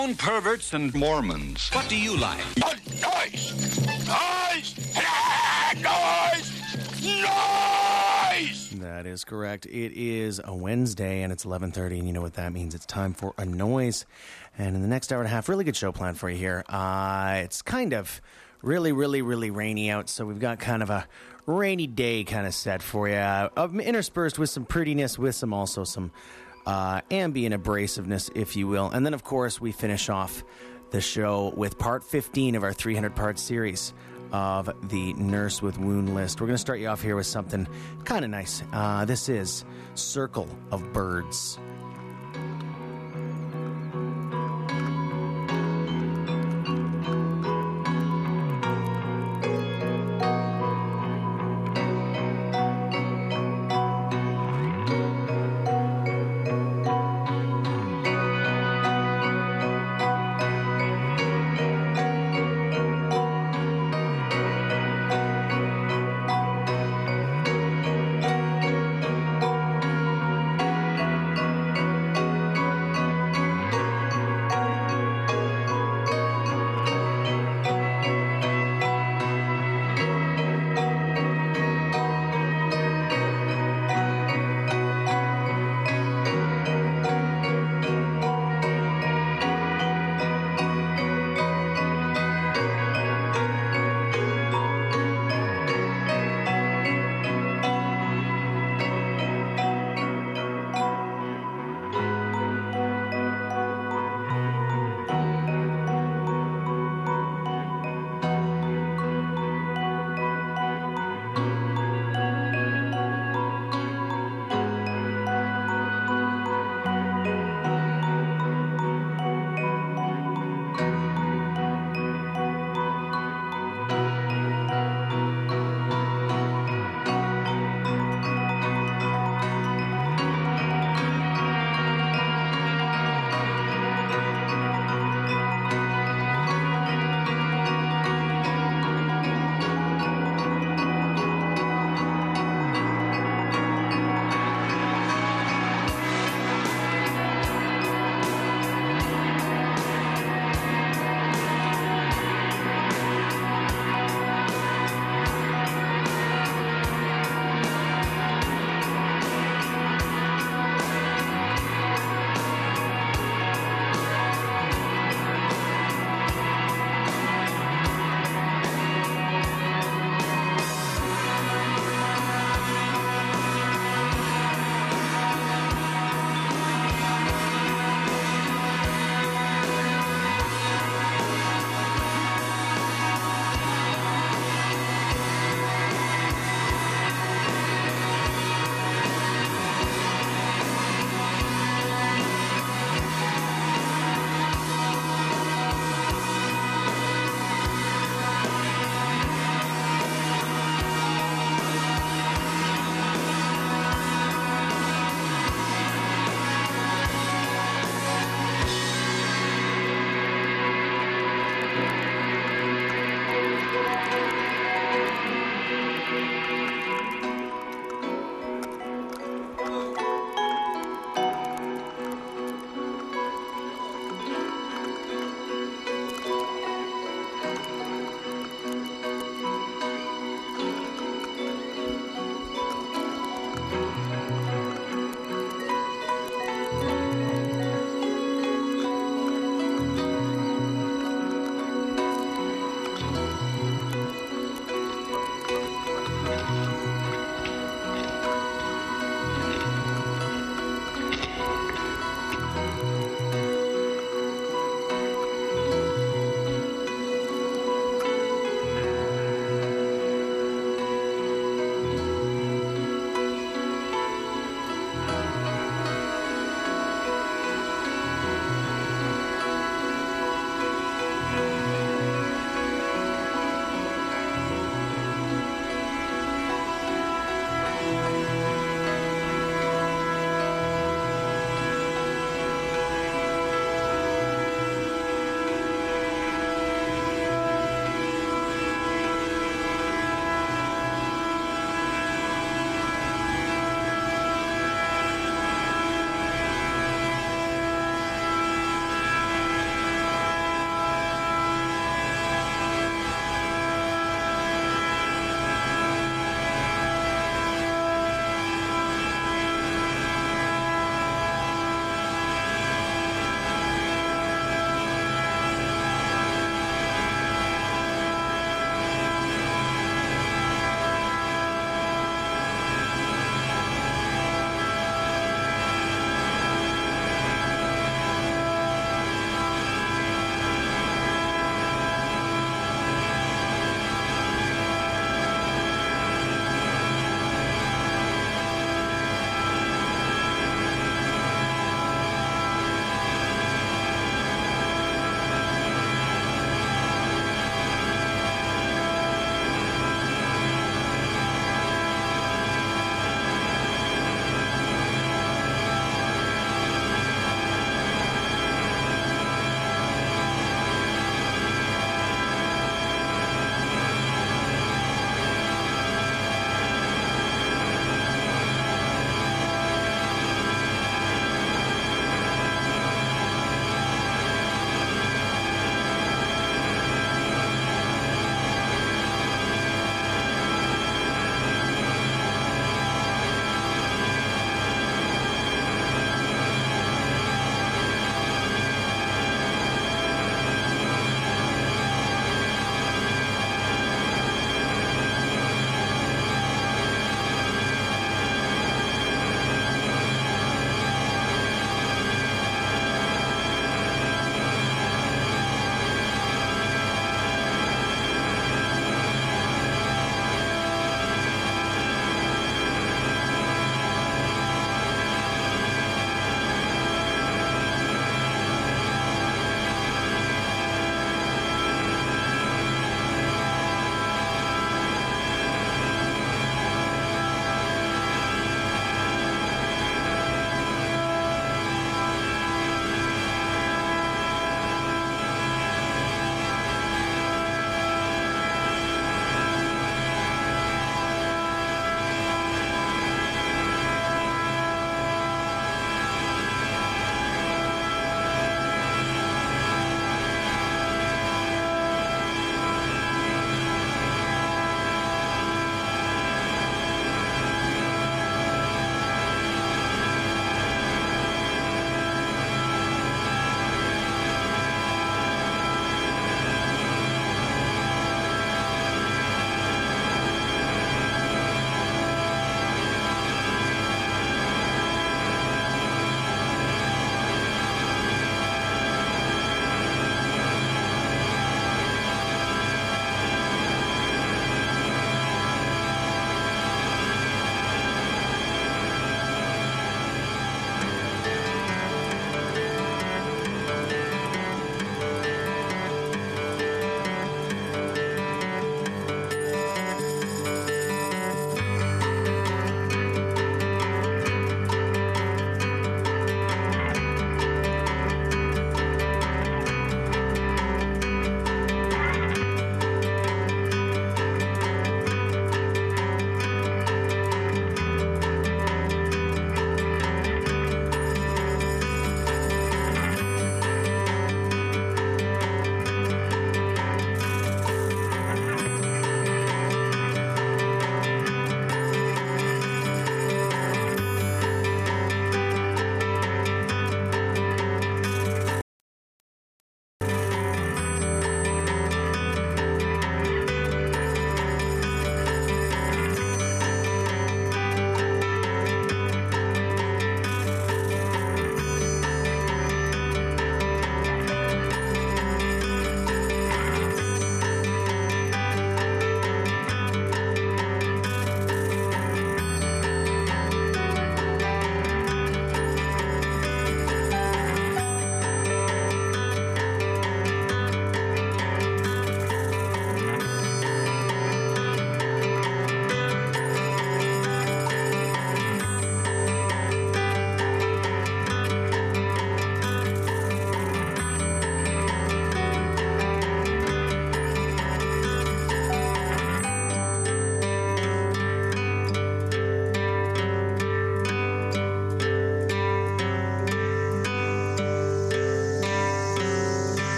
Perverts and Mormons. What do you like? Noise! Noise! Noise! Noise! That is correct. It is a Wednesday, and it's 11:30, and you know what that means. It's time for a noise. And in the next hour and a half, really good show planned for you here. It's kind of really rainy out, so we've got kind of a rainy day kind of set for you. Interspersed with some prettiness, with some ambient abrasiveness, if you will. And then, of course, we finish off the show with part 15 of our 300-part series of the Nurse with Wound list. We're going to start you off here with something kind of nice. This is Circle of Birds.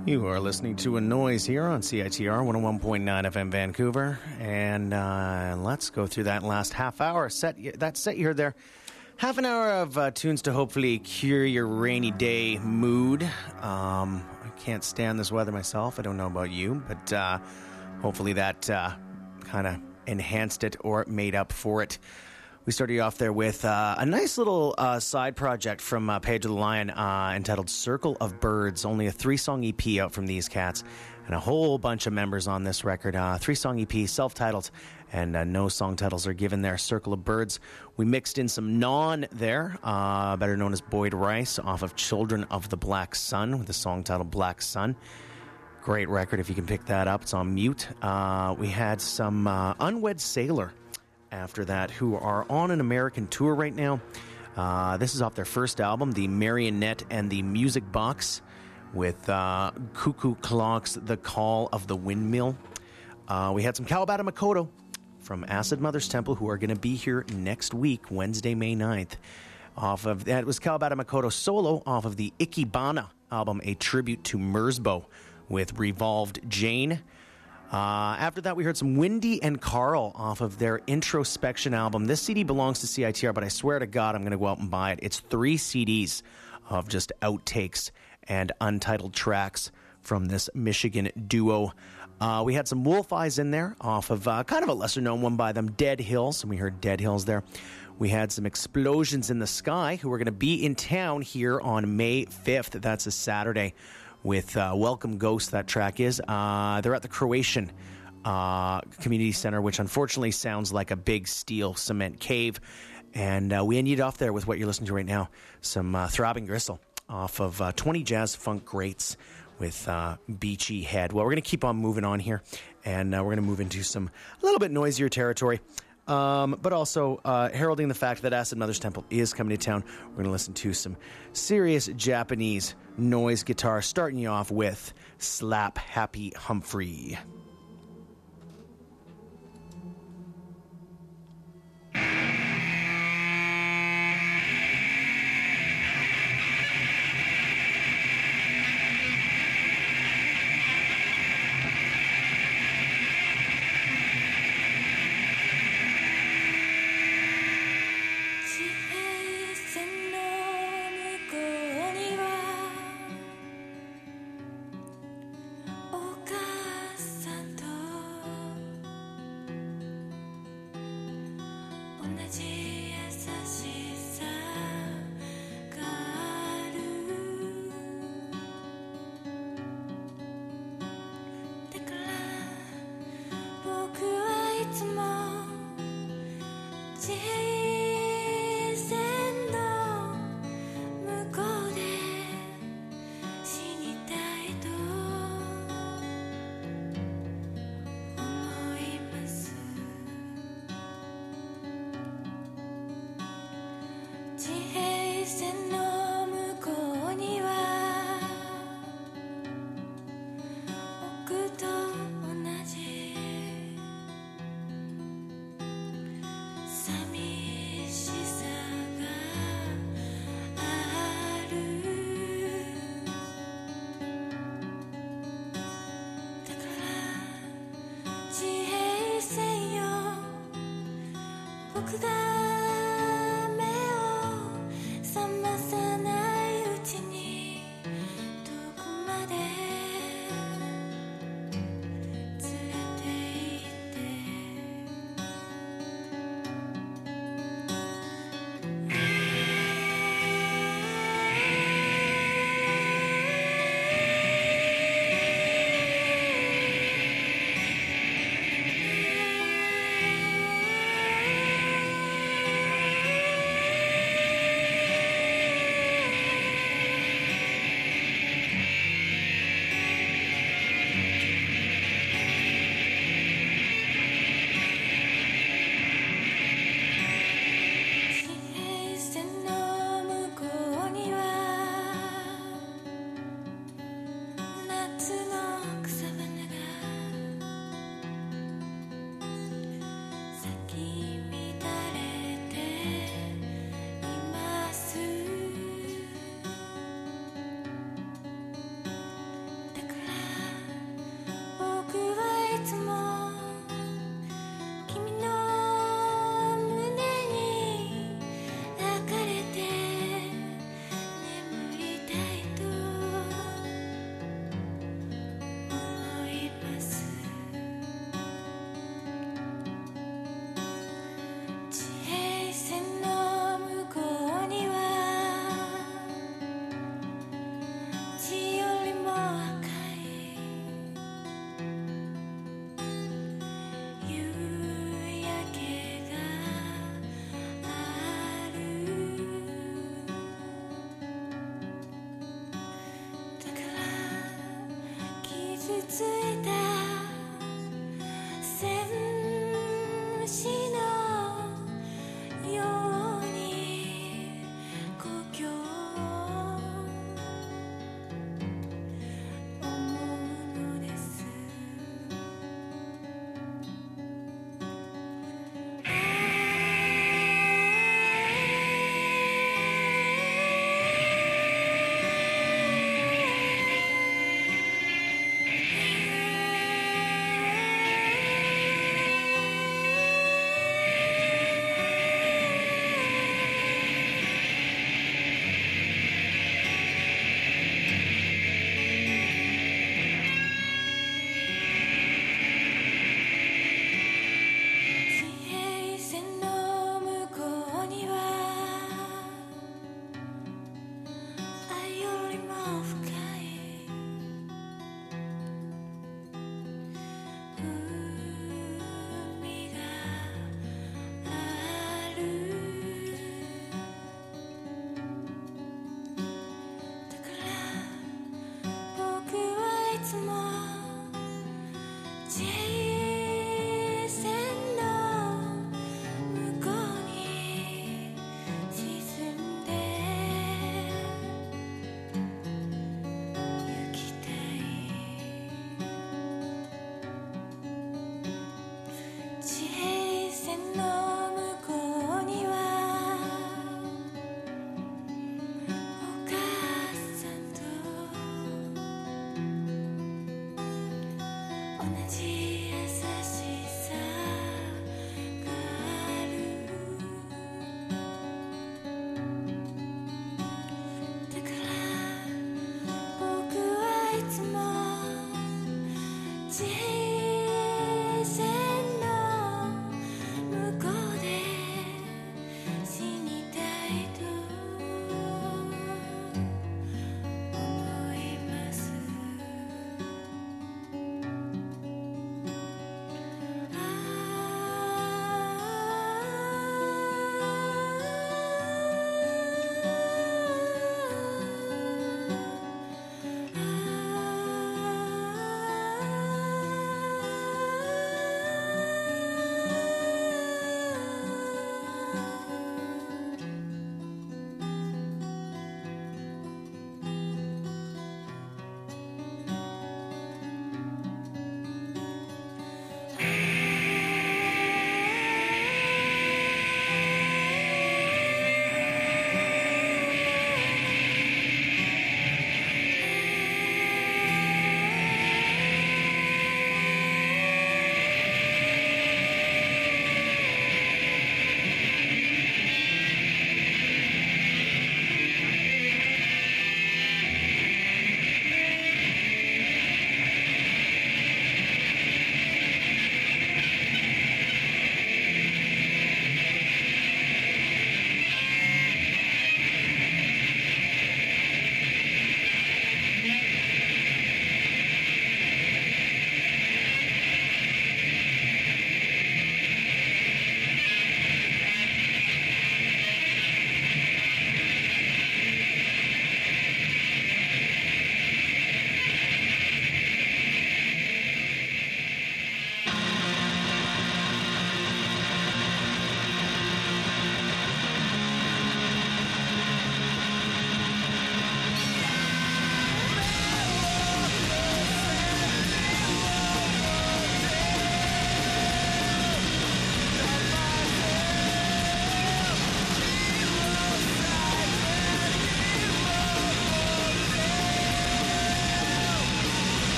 You are listening to A Noise here on CITR 101.9 FM Vancouver. And let's go through that last half hour. That set you heard there. Half an hour of tunes to hopefully cure your rainy day mood. I can't stand this weather myself. I don't know about you, but hopefully that kind of enhanced it or made up for it. We started you off there with a nice little side project from Pedro the Lion entitled Circle of Birds. Only a 3-song EP out from these cats. And a whole bunch of members on this record. 3-song EP, self-titled. And no song titles are given there. Circle of Birds. We mixed in some Non there, better known as Boyd Rice, off of Children of the Black Sun, with the song titled Black Sun. Great record if you can pick that up. It's on mute. We had some Unwed Sailor after that, who are on an American tour right now. This is off their first album, The Marionette and the Music Box, with Cuckoo Clock's The Call of the Windmill. We had some Kawabata Makoto from Acid Mother's Temple, who are going to be here next week, Wednesday, May 9th. That was Kawabata Makoto solo off of the Ikebana album, a tribute to Merzbow, with Revolved Jane. After that, we heard some Windy and Carl off of their Introspection album. This CD belongs to CITR, but I swear to God, I'm going to go out and buy it. It's 3 CDs of just outtakes and untitled tracks from this Michigan duo. We had some Wolf Eyes in there off of kind of a lesser-known one by them, Dead Hills, and we heard Dead Hills there. We had some Explosions in the Sky, who are going to be in town here on May 5th. That's a Saturday, with Welcome Ghost, that track is. They're at the Croatian Community Center, which unfortunately sounds like a big steel cement cave. And we ended off there with what you're listening to right now, some Throbbing Gristle off of 20 Jazz Funk Greats with Beachy Head. Well, we're going to keep on moving on here, and we're going to move into some a little bit noisier territory. But also heralding the fact that Acid Mother's Temple is coming to town. We're going to listen to some serious Japanese noise guitar, starting you off with Slap Happy Humphrey. Sun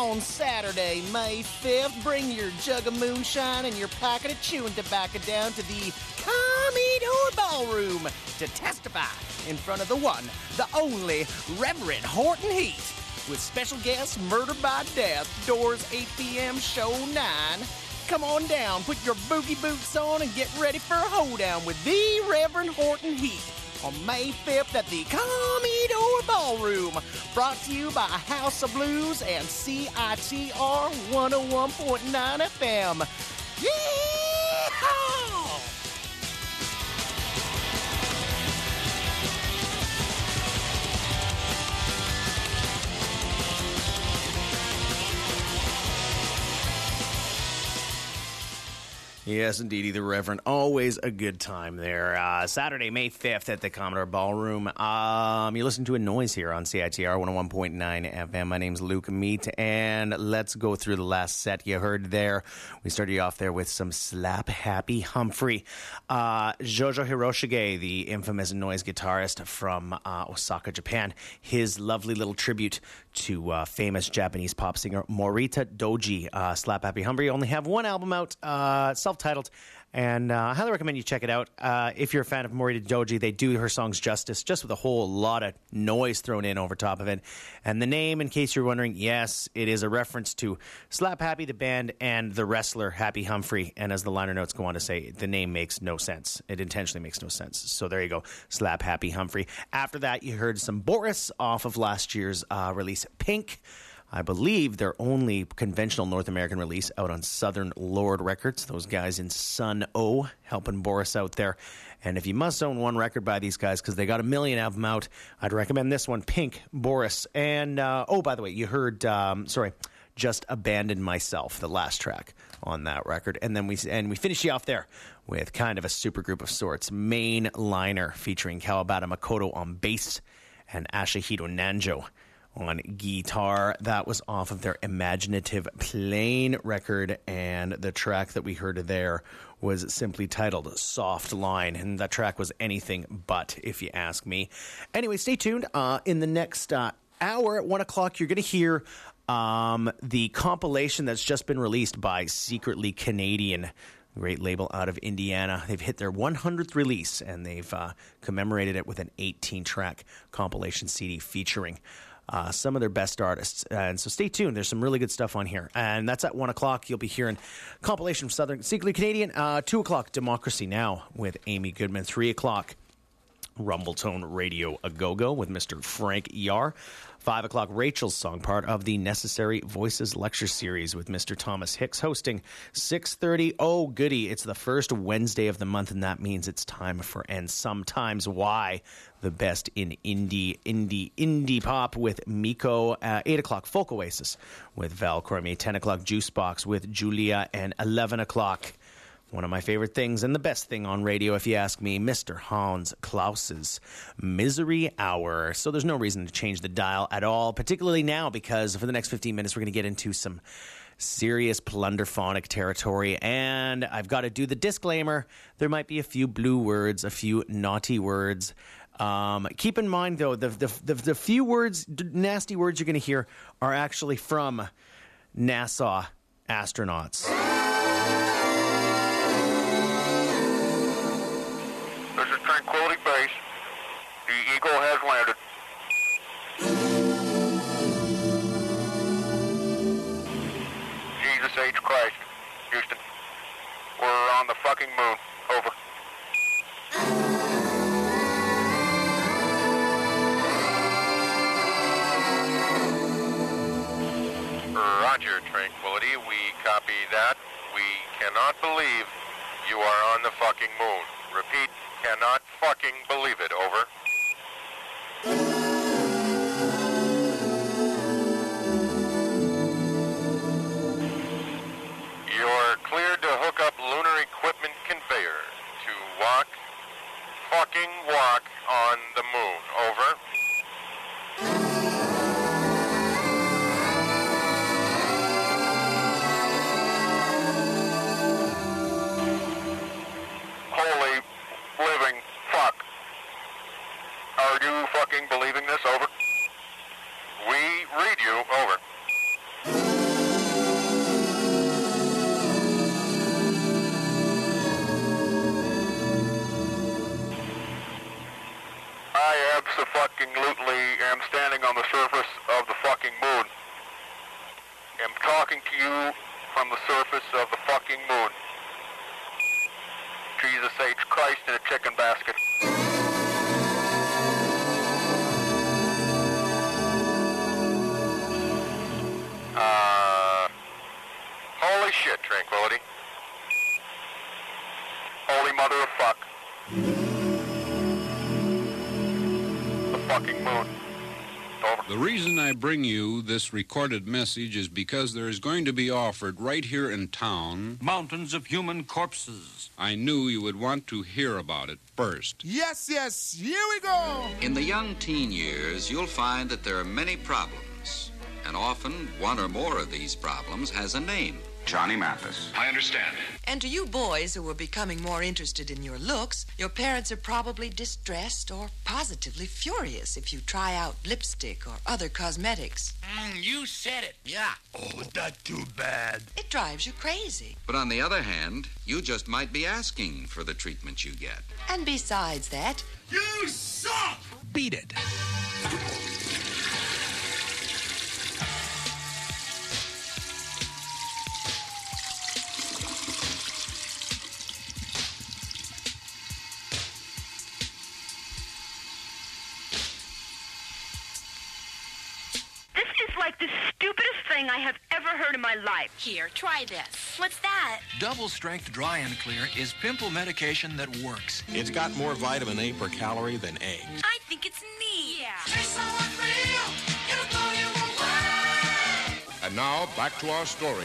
on Saturday, May 5th, bring your jug of moonshine and your packet of chewing tobacco down to the Commodore Ballroom to testify in front of the one, the only Reverend Horton Heat. With special guests, Murder by Death, doors 8 p.m., show 9. Come on down, put your boogie boots on, and get ready for a hoedown with the Reverend Horton Heat on May 5th at the Commodore Ballroom. Brought to you by House of Blues and CITR 101.9 FM. Yeehaw! Yes, indeedy, the Reverend. Always a good time there. Saturday, May 5th at the Commodore Ballroom. You listen to a noise here on CITR 101.9 FM. My name's Luke Meat, and let's go through the last set you heard there. We started you off there with some Slap Happy Humphrey. Jojo Hiroshige, the infamous noise guitarist from Osaka, Japan. His lovely little tribute to famous Japanese pop singer Morita Doji. Slap Happy Humphrey only have one album out, self-titled, and I highly recommend you check it out. If you're a fan of Morita Doji, they do her songs justice, just with a whole lot of noise thrown in over top of it. And the name, in case you're wondering, yes, it is a reference to Slap Happy, the band, and the wrestler Happy Humphrey. And as the liner notes go on to say, the name makes no sense. It intentionally makes no sense. So there you go, Slap Happy Humphrey. After that, you heard some Boris off of last year's release, Pink. I believe their only conventional North American release out on Southern Lord Records. Those guys in Sun O helping Boris out there. And if you must own one record by these guys, because they got a million of them out, I'd recommend this one, Pink, Boris. And, by the way, you heard, Just Abandoned Myself, the last track on that record. And then we finish you off there with kind of a supergroup of sorts. Mainliner featuring Kawabata Makoto on bass and Ashihito Nanjo on guitar. That was off of their Imaginative Plane record, and the track that we heard there was simply titled Soft Line, and that track was anything but, if you ask me. Anyway, stay tuned. In the next hour at 1 o'clock, you're going to hear the compilation that's just been released by Secretly Canadian, great label out of Indiana. They've hit their 100th release, and they've commemorated it with an 18-track compilation CD featuring some of their best artists. And so stay tuned. There's some really good stuff on here. And that's at 1 o'clock. You'll be hearing compilation from Southern Secretly Canadian. 2 o'clock, Democracy Now! With Amy Goodman. 3 o'clock, Rumbletone Radio A-Go-Go with Mr. Frank Yar. 5 o'clock, Rachel's Song, part of the Necessary Voices Lecture Series with Mr. Thomas Hicks hosting. 6:30, oh goody, it's the first Wednesday of the month, and that means it's time for And Sometimes Why, the best in indie pop with Miko. 8 o'clock, Folk Oasis with Val Cormier. 10 o'clock, Juicebox with Julia. And 11 o'clock, one of my favorite things and the best thing on radio, if you ask me, Mr. Hans Klaus's Misery Hour. So there's no reason to change the dial at all, particularly now, because for the next 15 minutes, we're going to get into some serious plunderphonic territory. And I've got to do the disclaimer. There might be a few blue words, a few naughty words. Keep in mind, though, the few words, nasty words you're going to hear are actually from NASA astronauts. This is Tranquility Base. The Eagle has landed. Jesus H. Christ, Houston. We're on the fucking moon. Over. Roger, Tranquility. We copy that. We cannot believe you are on the fucking moon. Repeat, cannot fucking believe it. Over. You're cleared to hook up lunar equipment conveyor to fucking walk on the moon. Over. Holy living fuck. Are you fucking believing Jesus H. Christ in a chicken basket. Holy shit, Tranquility. Holy mother of fuck. The fucking moon. Over. The reason I bring you this recorded message is because there is going to be offered right here in town Mountains of human corpses. I knew you would want to hear about it first. Yes, here we go. In the young teen years, you'll find that there are many problems, and often one or more of these problems has a name. Johnny Mathis. I understand. And to you boys who are becoming more interested in your looks, your parents are probably distressed or positively furious if you try out lipstick or other cosmetics. You said it. Yeah. Oh, not too bad. It drives you crazy. But on the other hand, you just might be asking for the treatment you get. And besides that, You suck. Beat it. This is like the stupidest thing I have ever heard in my life. Here, try this. What's that? Double Strength Dry and Clear is pimple medication that works. It's got more vitamin A per calorie than eggs. I think it's neat. Yeah. And now, back to our story.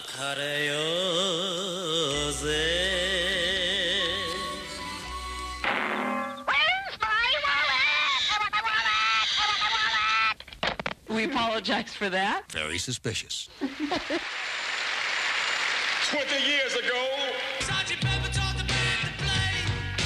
We apologize for that. Very suspicious. 20 years ago. Sergeant Pepper taught the band to play.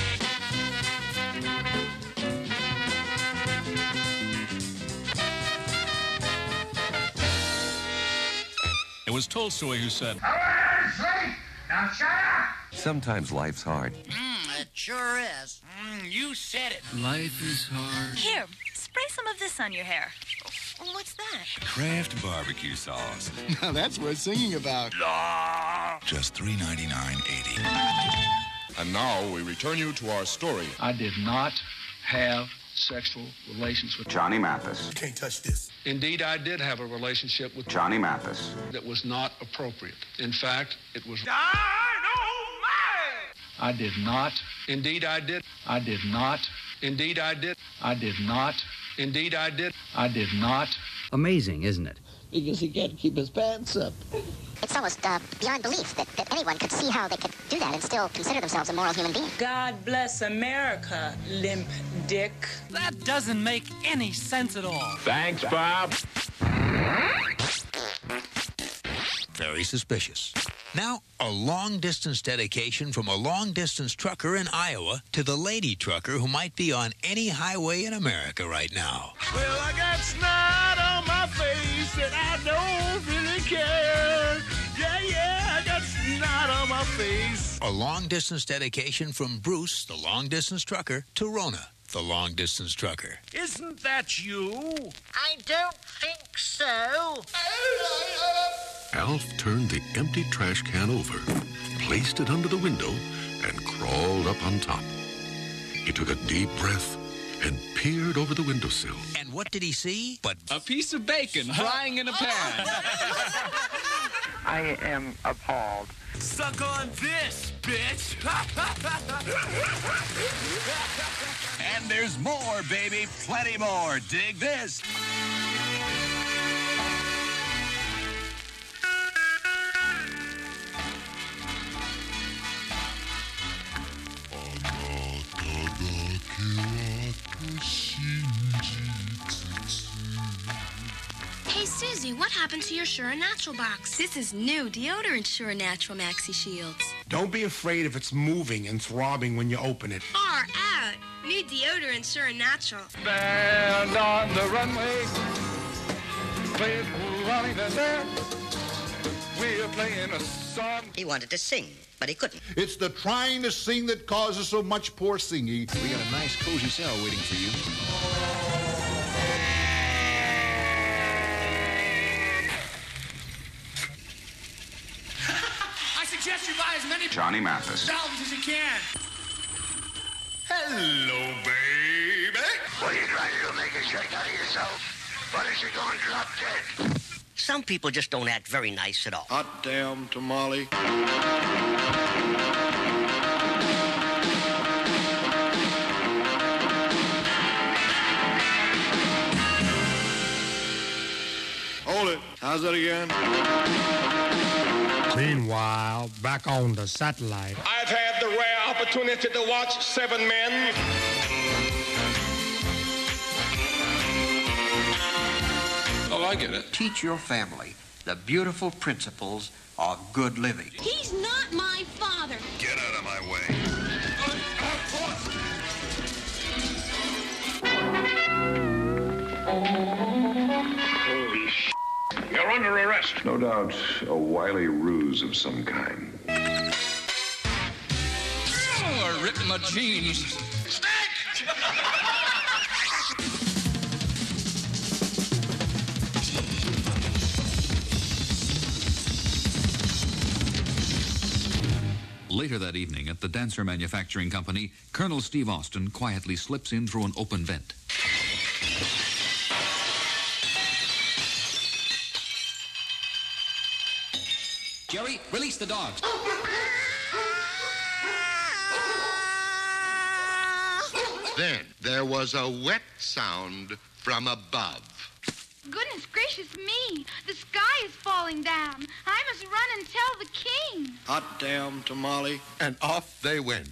It was Tolstoy who said, Now shut up. Sometimes life's hard. It sure is. You said it. life is hard. Here, spray some of this on your hair. What's that? Kraft barbecue sauce. Now that's worth singing about. Just $3.99.80. And now, we return you to our story. I did not have sexual relations with Johnny Mathis. Can't touch this. Indeed, I did have a relationship with Johnny Mathis. that was not appropriate. In fact, it was... I did not. Indeed, I did. I did not. Indeed, I did. I did not. Indeed, I did. I did not. Amazing, isn't it? Because he can't keep his pants up. It's almost beyond belief that anyone could see how they could do that and still consider themselves a moral human being. God bless America, limp dick. That doesn't make any sense at all. Thanks, Bob. Very suspicious. Now, a long-distance dedication from a long-distance trucker in Iowa to the lady trucker who might be on any highway in America right now. Well, I got snot on my face and I don't really care. Yeah, I got snot on my face. A long-distance dedication from Bruce, the long-distance trucker, to Rona, the long-distance trucker. Isn't that you? I don't think so. Alf turned the empty trash can over, placed it under the window, and crawled up on top. He took a deep breath and peered over the windowsill. And what did he see? But A piece of bacon frying in a pan. I am appalled. Suck on this, bitch. And there's more, baby. Plenty more. Dig this. Hey, Susie, what happened to your Sure Natural box? This is new deodorant Sure Natural Maxi Shields. Don't be afraid if it's moving and throbbing when you open it. Far out. New deodorant Sure Natural. Stand on the runway. Play running there. We're playing a song. He wanted to sing, but he couldn't. It's the trying to sing that causes so much poor singing. We got a nice cozy cell waiting for you. I suggest you buy as many Johnny Mathis. albums as you can. Hello, baby. What are you trying to do, make a shake out of yourself? What is she going to drop dead? Some people just don't act very nice at all. Hot damn tamale. Hold it. How's that again? Meanwhile, back on the satellite. I've had the rare opportunity to watch 7 men. Oh, I get it. Teach your family the beautiful principles of good living. He's not my father. Get out of my way. Holy shit. You're under arrest. No doubt a wily ruse of some kind. Oh, I ripped my jeans. Later that evening at the Dancer Manufacturing Company, Colonel Steve Austin quietly slips in through an open vent. Jerry, release the dogs. Then there was a wet sound from above. Goodness gracious me! The sky is falling down. I must run and tell the king. Hot damn tamale. And off they went.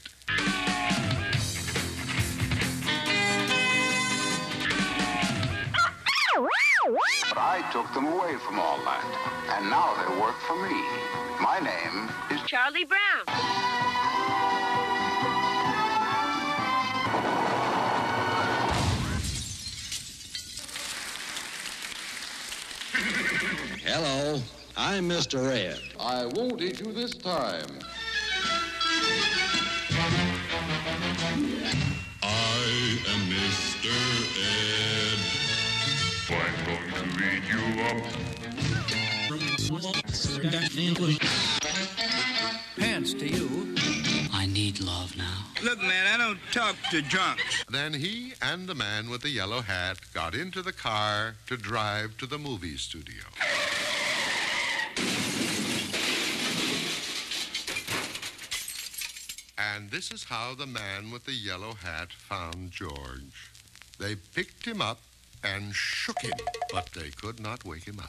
But I took them away from all that, and now they work for me. My name is Charlie Brown. Hello, I'm Mr. Ed. I won't eat you this time. I am Mr. Ed. I'm going to eat you up. Pants to you. I need love now. Look, man, I don't talk to drunks. Then he and the man with the yellow hat got into the car to drive to the movie studio. And this is how the man with the yellow hat found George. They picked him up and shook him, but they could not wake him up.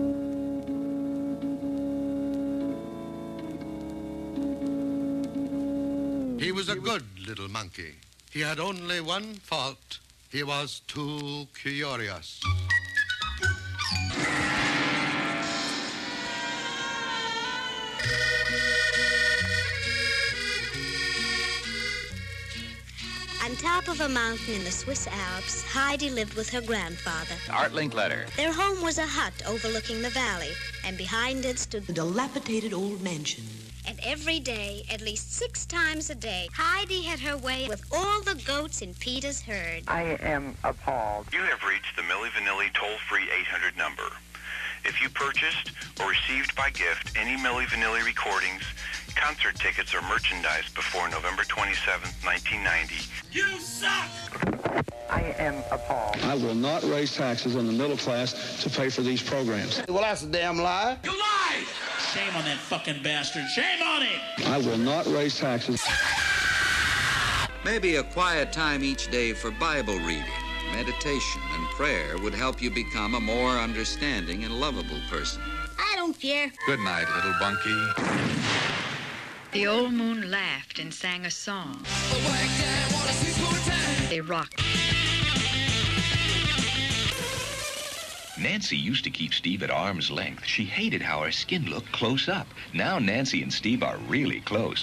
He was a good little monkey. He had only one fault. He was too curious. On top of a mountain in the Swiss Alps, Heidi lived with her grandfather. Art Linkletter. Their home was a hut overlooking the valley, and behind it stood a dilapidated old mansion. And every day, at least 6 times a day, Heidi had her way with all the goats in Peter's herd. I am appalled. You have reached the Milli Vanilli toll-free 800 number. If you purchased or received by gift any Milli Vanilli recordings, concert tickets, or merchandise before November 27th, 1990, You suck! I am appalled. I will not raise taxes on the middle class to pay for these programs. Well, that's a damn lie. You lied! Shame on that fucking bastard. Shame on him! I will not raise taxes. Maybe a quiet time each day for Bible reading, meditation, and prayer would help you become a more understanding and lovable person. I don't care. Good night, little bunkie. The old moon laughed and sang a song. They rocked. Nancy used to keep Steve at arm's length. She hated how her skin looked close up. Now Nancy and Steve are really close.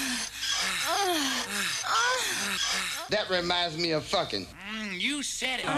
That reminds me of fucking. You said it.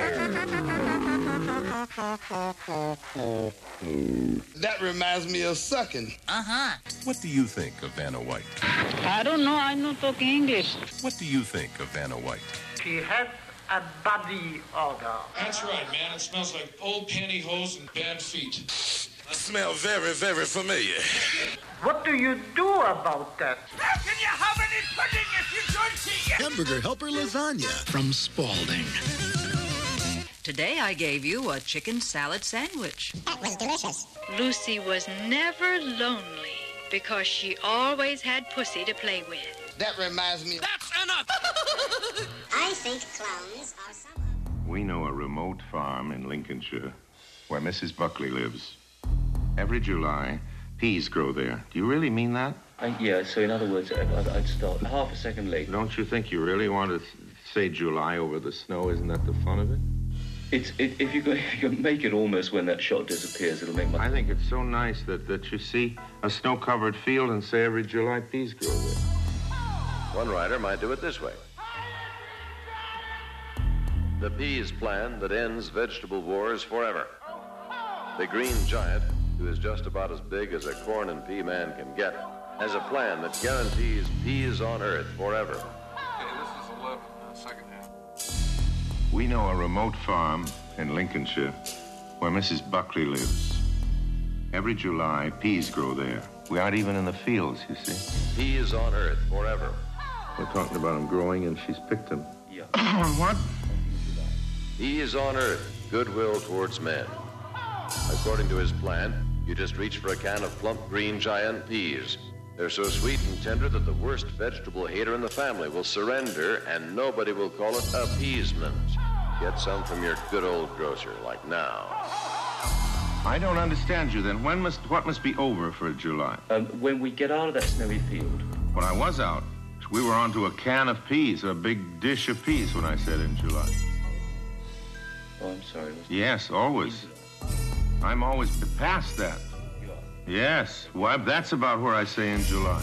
That reminds me of sucking. Uh-huh. What do you think of Vanna White? I don't know. I don't talk English. What do you think of Vanna White? She has a body odor. That's right, man. It smells like old pantyhose and bad feet. I smell very, very familiar. What do you do about that? How can you have any pudding if you don't see it. Hamburger Helper lasagna from Spalding. Today I gave you a chicken salad sandwich. That was delicious. Lucy was never lonely because she always had Pussy to play with. That reminds me. That's enough. I think clowns are some. We know a remote farm in Lincolnshire where Mrs. Buckley lives. Every July, peas grow there. Do you really mean that? Yeah, so in other words, I'd start half a second late. Don't you think you really want to say July over the snow? Isn't that the fun of it? If you can make it almost when that shot disappears, it'll make my... I think it's so nice that you see a snow-covered field and say every July peas grow there. One writer might do it this way. The peas plan that ends vegetable wars forever. The green giant, who is just about as big as a corn and pea man can get, has a plan that guarantees peas on Earth forever. Okay, this is 11, second half. We know a remote farm in Lincolnshire where Mrs. Buckley lives. Every July, peas grow there. We aren't even in the fields, you see. Peas on Earth forever. We're talking about them growing, and she's picked them. Yeah. What? Peas on Earth, goodwill towards men. According to his plan, you just reach for a can of plump green giant peas. They're so sweet and tender that the worst vegetable hater in the family will surrender, and nobody will call it appeasement. Get some from your good old grocer, like now. I don't understand you, then. What must be over for July? When we get out of that snowy field. When I was out, we were onto a can of peas, a big dish of peas when I said in July. Oh, I'm sorry. Yes, always. I'm always past that. Yes, well, that's about where I say in July.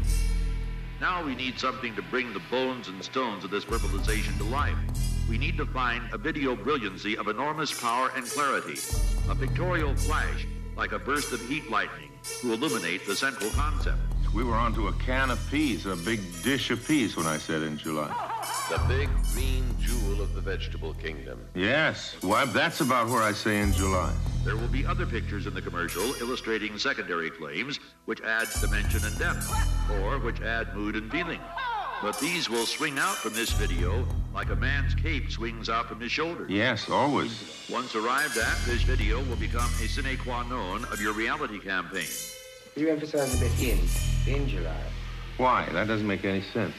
Now we need something to bring the bones and stones of this verbalization to life. We need to find a video brilliancy of enormous power and clarity, a pictorial flash like a burst of heat lightning to illuminate the central concept. We were onto a can of peas, a big dish of peas when I said in July. The big green jewel of the vegetable kingdom. Yes, well, that's about where I say in July. There will be other pictures in the commercial illustrating secondary claims which add dimension and depth, or which add mood and feeling. But these will swing out from this video like a man's cape swings out from his shoulders. Yes, always. Once arrived at, this video will become a sine qua non of your reality campaign. You emphasize a bit in July. Why? That doesn't make any sense.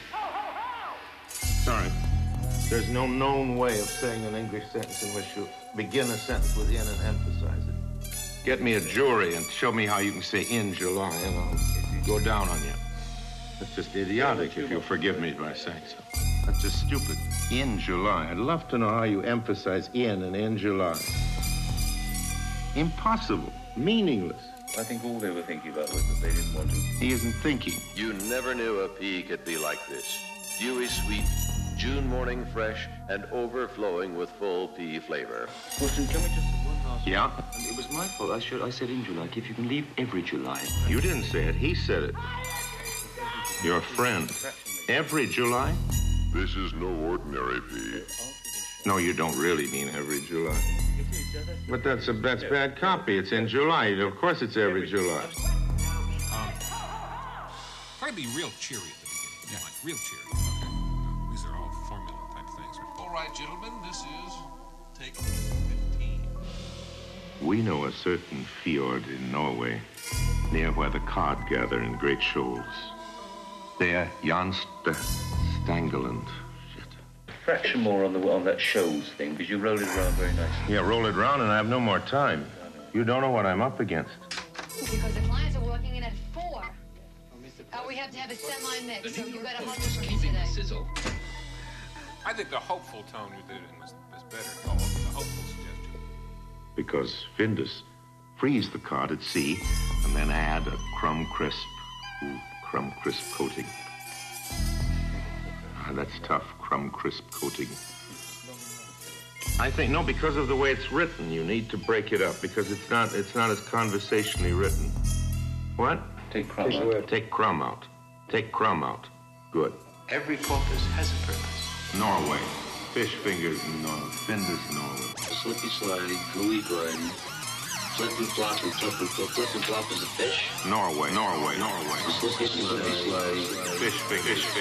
Sorry. There's no known way of saying an English sentence in which you begin a sentence with in and emphasize it. Get me a jury and show me how you can say in July, and I'll go down on you. That's just idiotic, if you'll forgive me by saying so. That's just stupid. In July. I'd love to know how you emphasize in July. Impossible. Meaningless. I think all they were thinking about was that they didn't want to. He isn't thinking. You never knew a pea could be like this. Dewy sweet, June morning fresh, and overflowing with full pea flavor. Wilson, can we just one last... Yeah? It was my fault. I said in July. If you can leave every July. You didn't say it. He said it. Your friend. Every July? This is no ordinary pea. No, you don't really mean every July. But that's bad copy. It's in July. Of course it's every July. Try to be real cheery at the beginning. Yeah. Like real cheery. Okay. These are all formula type things. All right, gentlemen, this is take 15. We know a certain fjord in Norway, near where the cod gather in great shoals. There, Jan Stangeland. Fraction more on that shows thing, because you roll it around very nicely. Yeah, roll it around, and I have no more time. You don't know what I'm up against. Because the clients are walking in at 4. We have to have a semi-mix, so you got 100 keeping today. Sizzle. I think the hopeful tone you did in was better. The hopeful suggestion. Because Findus freeze the cod at sea, and then add a crumb crisp coating. That's tough, crumb crisp coating. I think, no, because of the way it's written, you need to break it up, because it's not as conversationally written. What? Take crumb out. Take crumb out. Take crumb out. Good. Every porpoise has a purpose. Norway. Fish fingers in Norway. Findus, Norway. Slippy slidey, gooey gliding. Flip-and-flop and flip-and-flop. Flip-and-flop is a fish? Norway. Fish fingers.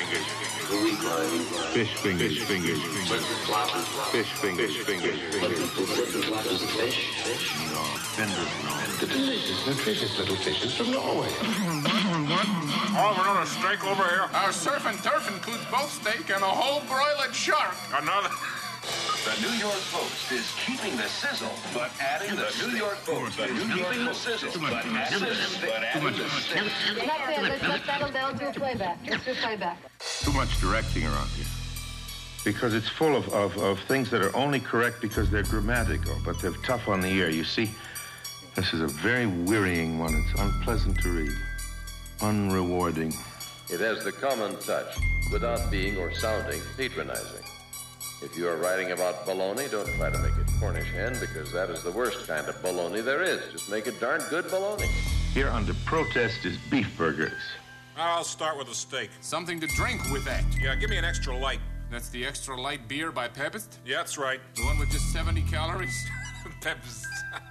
Fish fingers. Flip-and-flop and flop. Fish fingers. Flip-and-flop is a fish? No, fenders, no. The nutritious little fishes from Norway. Oh, another steak over here. Our surf and turf includes both steak and a whole broiled shark. Another. The New York Post is keeping the sizzle, but adding the New York Post is keeping the sizzle, but adding the steak. Let's settle down to a playback. Let's do a playback. Too much directing around here. Because it's full of things that are only correct because they're grammatical, but they're tough on the ear. You see, this is a very wearying one. It's unpleasant to read. Unrewarding. It has the common touch without being or sounding patronizing. If you are writing about bologna, don't try to make it Cornish hen, because that is the worst kind of bologna there is. Just make it darn good bologna. Here under protest is beef burgers. I'll start with a steak. Something to drink with that. Yeah, give me an extra light. That's the extra light beer by Pepist? Yeah, that's right. The one with just 70 calories? Pepist.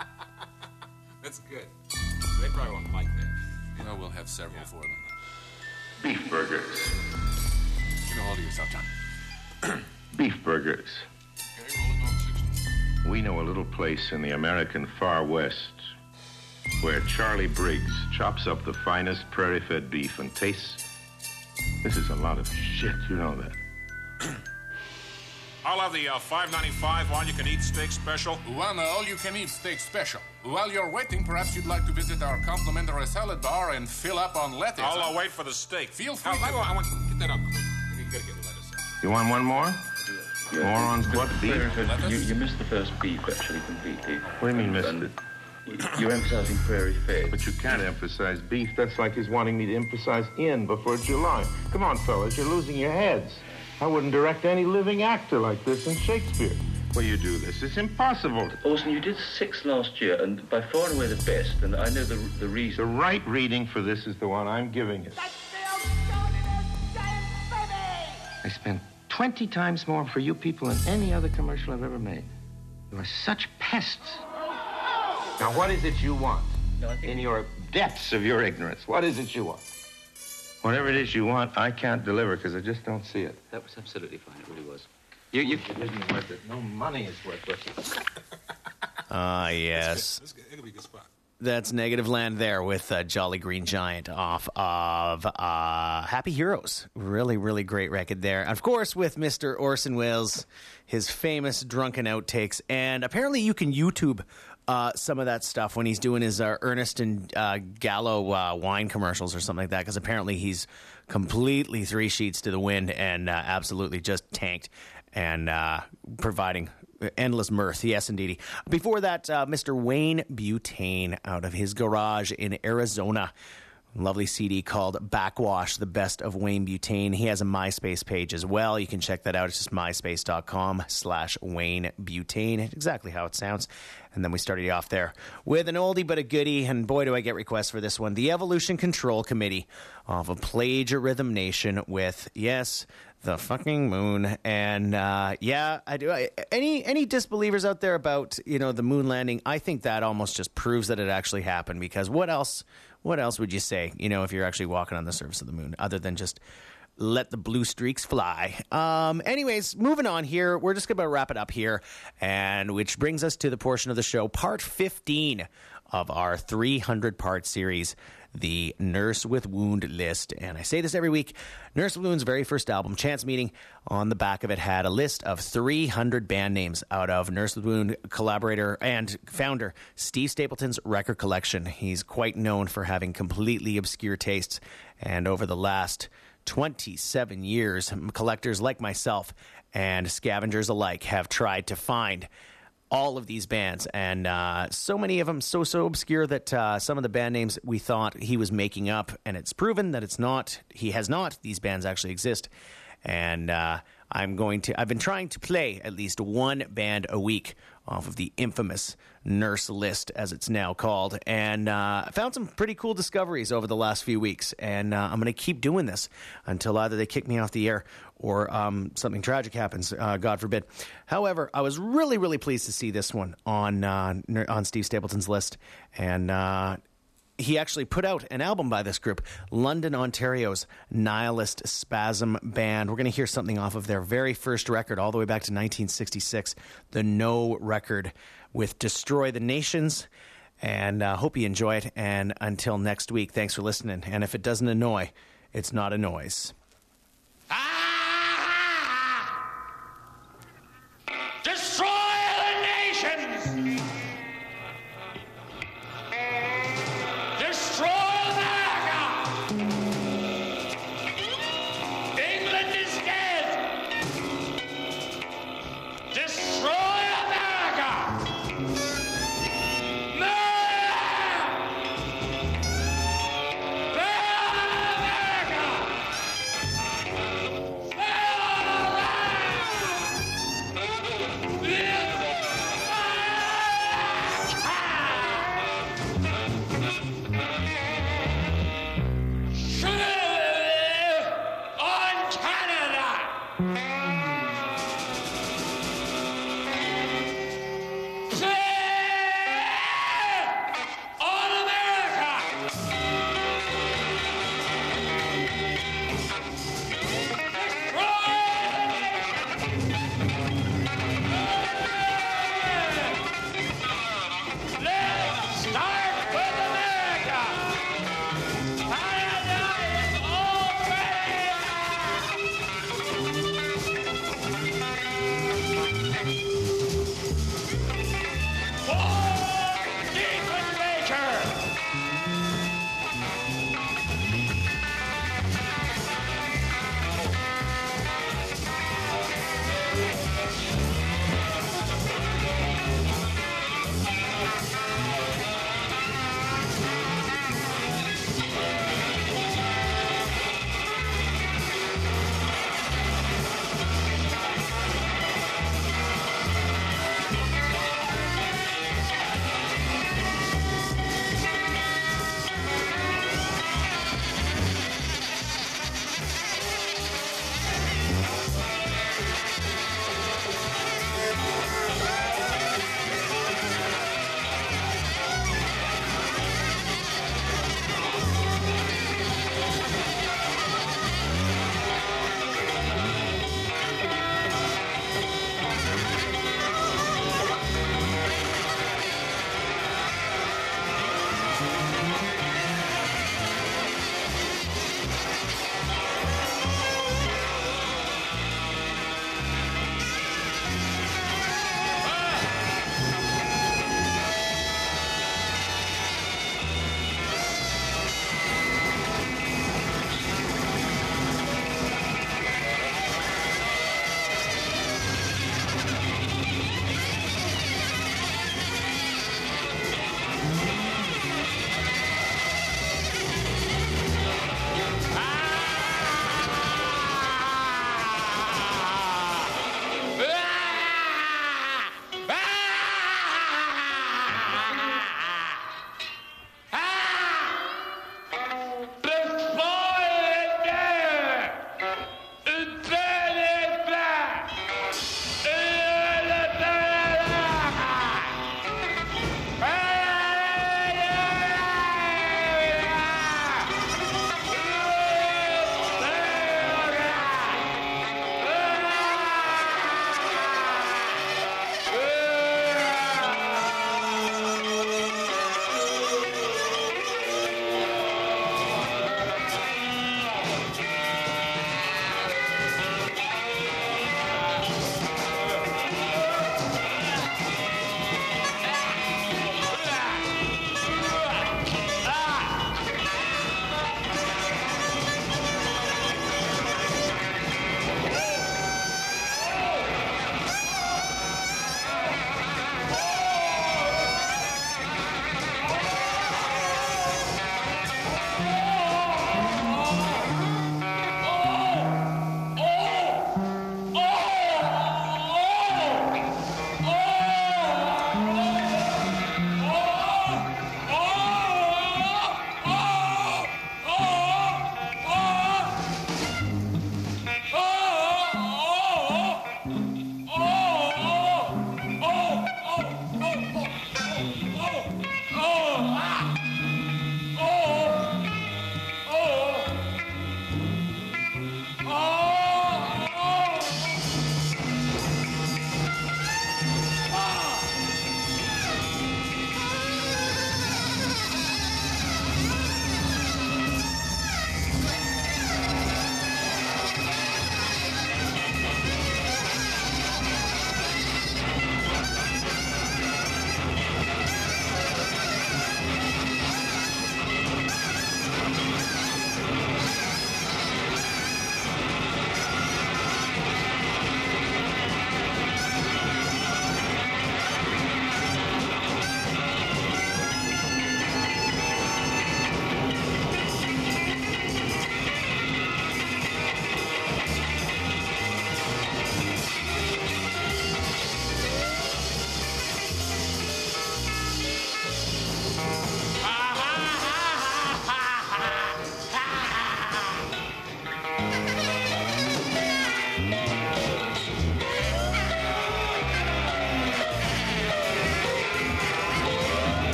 That's good. They probably won't like that. Well, we'll have several for them. Beef burgers. Get a hold of yourself, John. Beef burgers. Okay, rolling on 60. We know a little place in the American far west where Charlie Briggs chops up the finest prairie-fed beef and tastes. This is a lot of shit, you know that. I'll have the $5.95 all-you-can-eat steak special. One all-you-can-eat steak special. While you're waiting, perhaps you'd like to visit our complimentary salad bar and fill up on lettuce. I'll wait for the steak. Feel free. I want get that up quick. You gotta get lettuce out. You want one more? Yeah, more on what beef? You missed the first beef, actually, completely. What do you mean missed it? You're emphasizing prairie fed. But you can't emphasize beef. That's like he's wanting me to emphasize in before July. Come on, fellas, you're losing your heads. I wouldn't direct any living actor like this in Shakespeare. Well, you do this. It's impossible. Orson, you did 6 last year, and by far and away the best, and I know the reason. The right reading for this is the one I'm giving you. I spent 20 times more for you people than any other commercial I've ever made. You are such pests. Now, what is it you want? No, in your depths of your ignorance, what is it you want? Whatever it is you want, I can't deliver because I just don't see it. That was absolutely fine. It really was. It isn't worth it. No money is worth it. Yes. It'll be a good spot. That's Negative Land there with Jolly Green Giant off of Happy Heroes. Really, really great record there. Of course, with Mr. Orson Welles, his famous drunken outtakes. And apparently you can YouTube some of that stuff when he's doing his Ernest and Gallo wine commercials or something like that, because apparently he's completely 3 sheets to the wind and absolutely just tanked and providing endless mirth. Yes, indeedy. Before that, Mr. Wayne Butane out of his garage in Arizona. Lovely CD called Backwash, the best of Wayne Butane. He has a MySpace page as well. You can check that out. It's just myspace.com/Wayne Butane. Exactly how it sounds. And then we started you off there with an oldie but a goodie. And boy, do I get requests for this one. The Evolution Control Committee off of Plagiarism Nation with, yes, the fucking moon. And yeah, I do. Any disbelievers out there about, the moon landing? I think that almost just proves that it actually happened, because what else would you say, if you're actually walking on the surface of the moon, other than just let the blue streaks fly? Anyways, moving on here. We're just going to wrap it up here, and which brings us to the portion of the show, part 15 of our 300-part series, the Nurse with Wound list. And I say this every week. Nurse with Wound's very first album, Chance Meeting, on the back of it had a list of 300 band names out of Nurse with Wound collaborator and founder Steve Stapleton's record collection. He's quite known for having completely obscure tastes, and over the last 27 years, collectors like myself and scavengers alike have tried to find all of these bands, and so many of them so obscure that some of the band names we thought he was making up, and it's proven that it's not. He has not. These bands actually exist, and I've been trying to play at least one band a week off of the infamous Nurse list, as it's now called, and I found some pretty cool discoveries over the last few weeks, and I'm going to keep doing this until either they kick me off the air or something tragic happens, God forbid. However, I was really, really pleased to see this one on Steve Stapleton's list, and he actually put out an album by this group, London, Ontario's Nihilist Spasm Band. We're going to hear something off of their very first record, all the way back to 1966, the No record with Destroy the Nations. And hope you enjoy it. And until next week, thanks for listening. And if it doesn't annoy, it's not a noise. Destroy the nations! Destroy America! England is dead! Destroy America!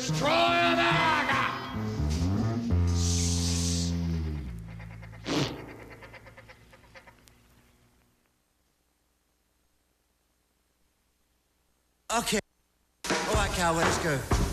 destroy America! Okay. All right, Cal, let's go.